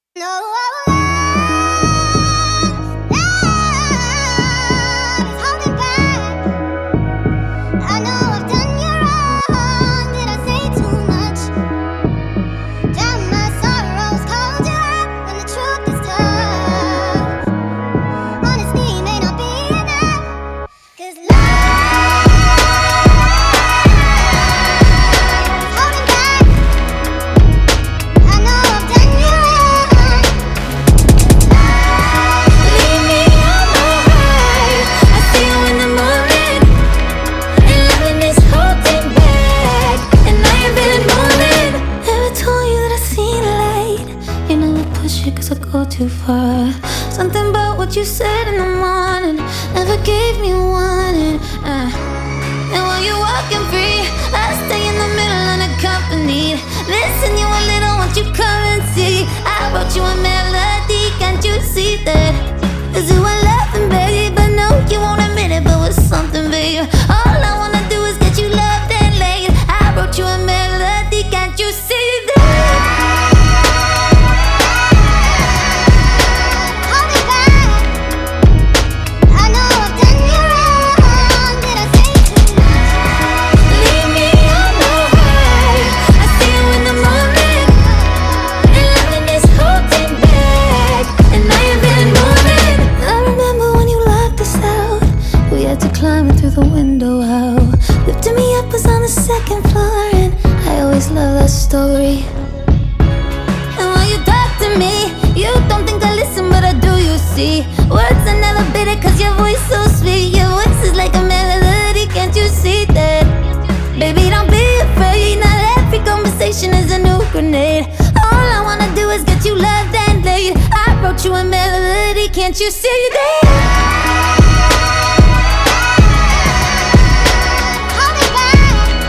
No, love is holding back. I know I've done you wrong. Did I say too much? Drown my sorrows, called you out when the truth is tough. Honesty may not be enough, 'cause love is holding back. I know I've done you wrong. Leave me on my ride. I see you in the morning, and loving is holding back, and I ain't feeling moving. Never told you that I see the light. You know I push it 'cause I go too far. Something about what you said in the morning never gave me a warning. And while you're walking free, I stay in the middle unaccompanied. Listen, you a little, won't you come and see? I wrote you a melody, can't you see that? 'Cause you are laughing, babe. I know you won't admit it, but with something, babe. All I wanna do is get you loved and laid. I wrote you a melody, can't you see that? Holding back. I know I've done you wrong. Did I say too much? Leave me on my ride. I see you in the morning, and loving is holding back, and I ain't been moving. I remember when you locked us out. We had to climb in through the window out. Lifting me up was on the second floor, and I always love that story. And while you talk to me, you don't think I listen, but I do, you see. Words are never bitter 'cause your voice so sweet. Your voice is like a melody, can't you see that? Baby, don't be afraid, not every conversation is a new grenade. All I wanna do is get you loved and laid. I wrote you a melody, can't you see that? Holding back.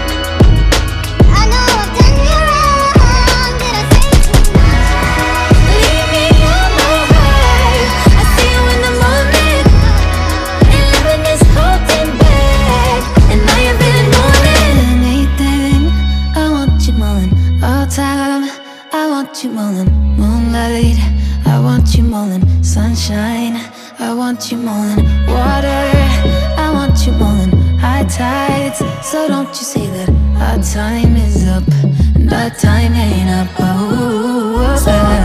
I know I've done you wrong. Did I say too much? Leave me on my ride. I see you in the morning, and loving is holding back, and I ain't feeling moving. Anything, I want you more than all time. I want you more than moonlight. I want you more than sunshine. I want you more than water. I want you more than high tides. So don't you say that our time is up, and our time ain't up. Oh,